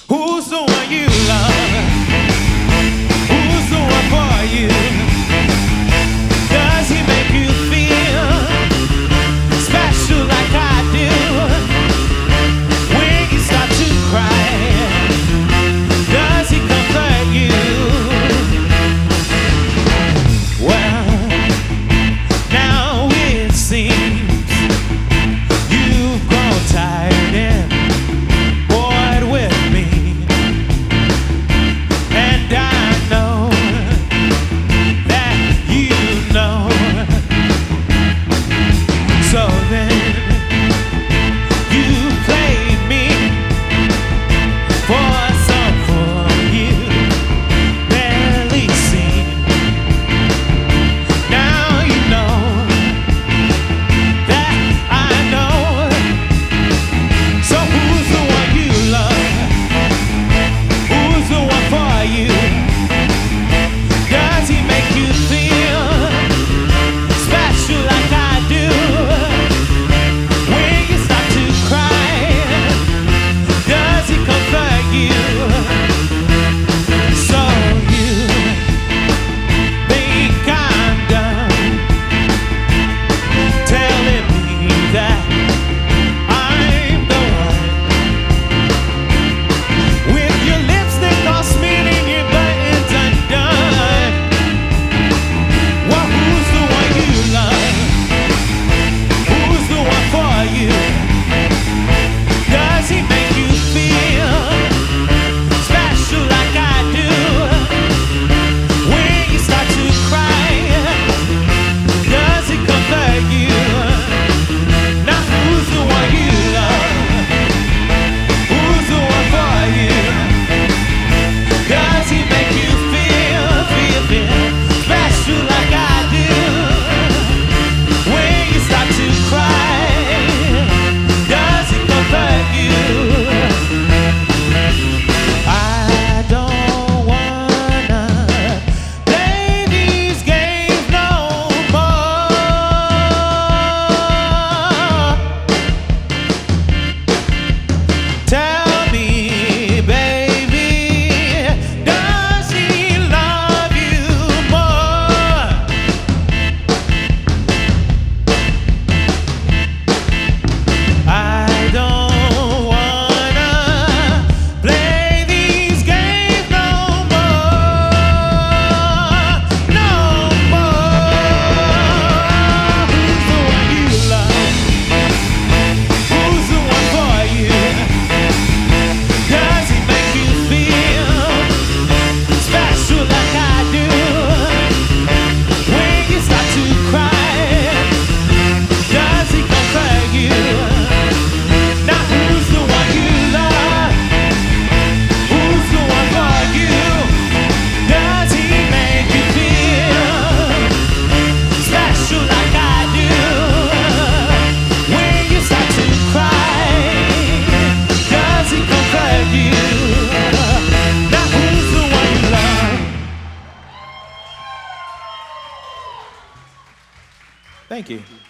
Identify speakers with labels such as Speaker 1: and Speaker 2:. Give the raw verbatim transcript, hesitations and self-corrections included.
Speaker 1: Who's the one you love? Who's the one for you? Does he make you feel special like I do? When you start to cry, does he comfort you? Well, now it seems you've grown tired and bored with me, and I know that you know. So then you played me for someone you barely seen. Now you know that I know. So who's the one you love? Who's the one for you? Does he make you feel special like I do? When you start to cry, does he comfort you? So you think I'm done telling me that I'm the one, with your lipstick all smeared and your buttons undone. Well, who's the one you love? Who's the one for you? Does he make you feel special like I do? When you start to cry, does he comfort you? Now who's the one you love? Who's the one for you? Does he make you feel, feel, feel special like I do? When you start to cry, does he comfort you? I don't wanna play these games no more. Tell me, baby, does he love you more? I don't wanna play these games no more, no more. Who's the one you love? Who's the one for you? Does he make you feel special like I do? When you start to cry, does he comfort you? Now who's the one you love? Who's the one for you? Does he make you feel special like I do? When you start to cry, does he comfort you? Now who's the one you love? Thank you.